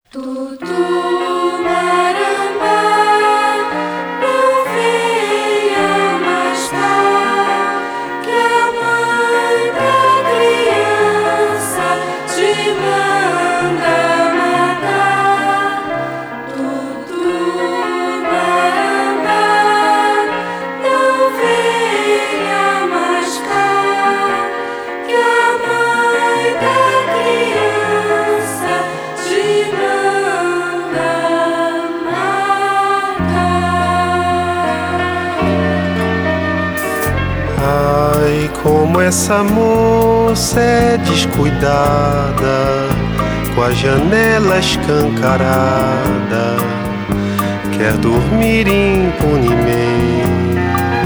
Tutumarambá, não venha mais tarde, que a mãe da criança te manda matar. Tutumarambá, não venha mais tarde, que a mãe da criança te manda matar. Ai, como essa moça é descuidada, com a janela escancarada, quer dormir impunemente.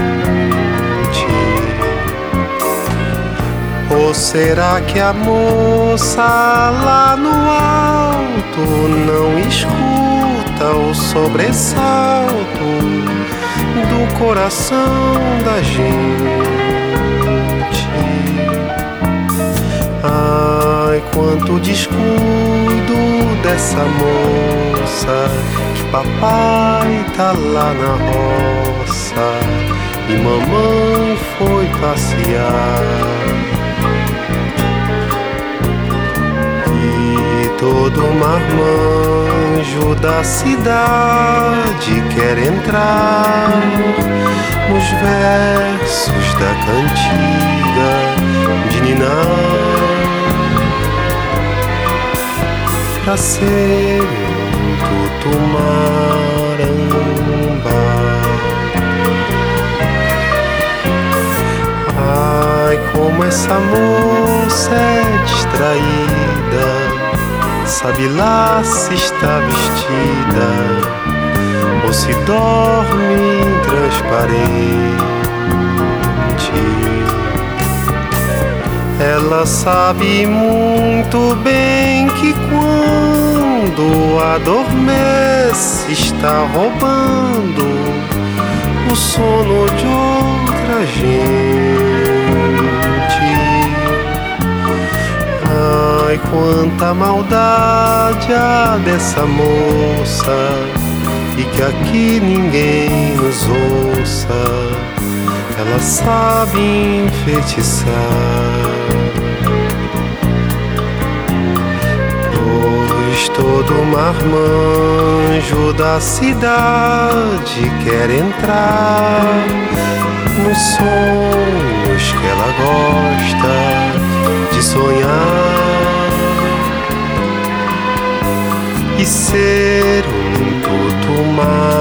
Ou será que a moça lá no alto não escuta o sobressalto do coração da gente? Ai, quanto descuido dessa moça, que papai tá lá na roça e mamãe foi passear. Todo marmanjo da cidade quer entrar nos versos da cantiga de Niná, pra ser um tutumarambá. Ai, como essa moça é distraída, sabe lá se está vestida ou se dorme transparente. Ela sabe muito bem que quando adormece está roubando o sono de outra gente. Ai, quanta maldade há dessa moça, e que aqui ninguém nos ouça. Ela sabe enfeitiçar, pois todo marmanjo da cidade quer entrar nos sonhos que ela gosta de sonhar e ser um tutumar.